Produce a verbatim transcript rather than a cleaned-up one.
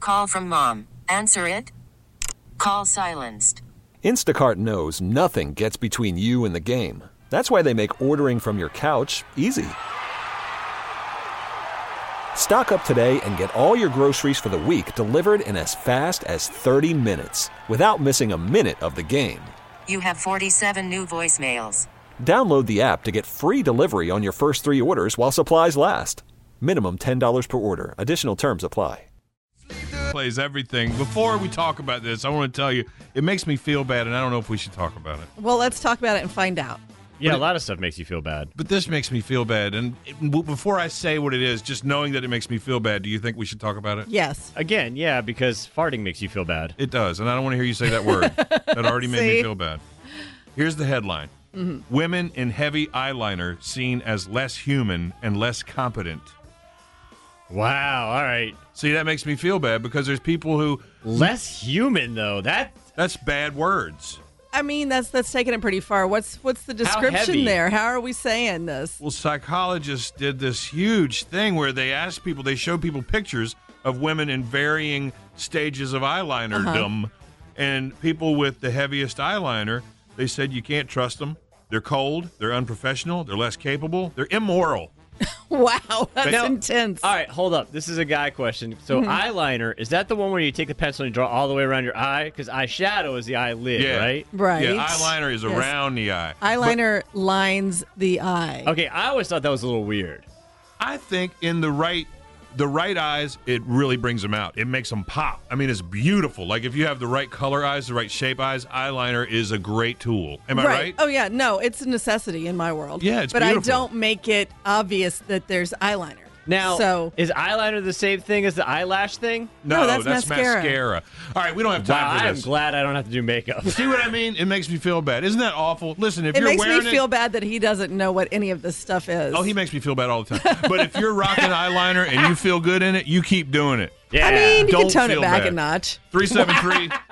Call from mom. Answer it. Call silenced. Instacart knows nothing gets between you and the game. That's why they make ordering from your couch easy. Stock up today and get all your groceries for the week delivered in as fast as thirty minutes without missing a minute of the game. You have forty-seven new voicemails. Download the app to get free delivery on your first three orders while supplies last. Minimum ten dollars per order. Additional terms apply. Plays everything. Before we talk about this, I want to tell you, it makes me feel bad, and I don't know if we should talk about it. Well, let's talk about it and find out. Yeah, But a it- lot of stuff makes you feel bad. But this makes me feel bad. And it, before I say what it is, just knowing that it makes me feel bad, do you think we should talk about it? Yes. Again, yeah, because farting makes you feel bad. It does, and I don't want to hear you say that word. That already made me See? feel bad. Here's the headline. Mm-hmm. Women in heavy eyeliner seen as less human and less competent. Wow, all right. See, that makes me feel bad because there's people who... Less human, though. That That's bad words. I mean, that's that's taking it pretty far. What's what's the description heavy? there? How are we saying this? Well, psychologists did this huge thing where they asked people, they showed people pictures of women in varying stages of eyelinerdom, uh-huh. and people with the heaviest eyeliner, they said you can't trust them. They're cold, they're unprofessional, they're less capable, they're immoral. Wow, that's Now- intense. All right, hold up. This is a guy question. So Mm-hmm. eyeliner, is that the one where you take the pencil and you draw all the way around your eye? Because eyeshadow is the eyelid, Yeah. right? Right. Yeah, eyeliner is Yes. around the eye. Eyeliner lines the eye. Okay, I always thought that was a little weird. I think in the right the right eyes, it really brings them out. It makes them pop. I mean, it's beautiful. Like if you have the right color eyes, the right shape eyes, eyeliner is a great tool. Am I right? Oh yeah, no, it's a necessity in my world. Yeah, it's but beautiful. I don't make it obvious that there's eyeliner. Now, so is eyeliner the same thing as the eyelash thing? No, No, that's mascara. mascara. All right, we don't have time Wow, for I'm this. glad I don't have to do makeup. See what I mean? It makes me feel bad. Isn't that awful? Listen, if it you're makes wearing me feel bad that he doesn't know what any of this stuff is. Oh, he makes me feel bad all the time. But if you're rocking eyeliner and you feel good in it, you keep doing it. Yeah. I mean, you Don't can tone it feel back bad. a notch. three seven three